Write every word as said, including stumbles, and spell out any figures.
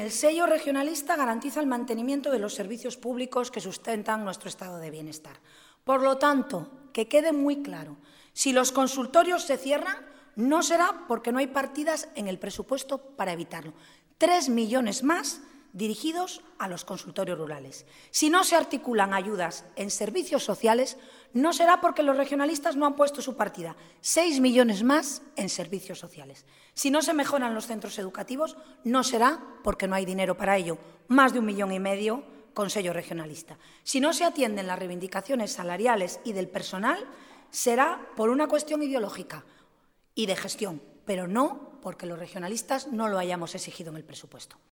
el sello regionalista garantiza el mantenimiento de los servicios públicos que sustentan nuestro estado de bienestar. Por lo tanto, que quede muy claro, si los consultorios se cierran, no será porque no hay partidas en el presupuesto para evitarlo. Tres millones más dirigidos a los consultorios rurales. Si no se articulan ayudas en servicios sociales, no será porque los regionalistas no han puesto su partida. Seis millones más en servicios sociales. Si no se mejoran los centros educativos, no será porque no hay dinero para ello. Más de un millón y medio con sello regionalista. Si no se atienden las reivindicaciones salariales y del personal, será por una cuestión ideológica y de gestión, pero no porque los regionalistas no lo hayamos exigido en el presupuesto.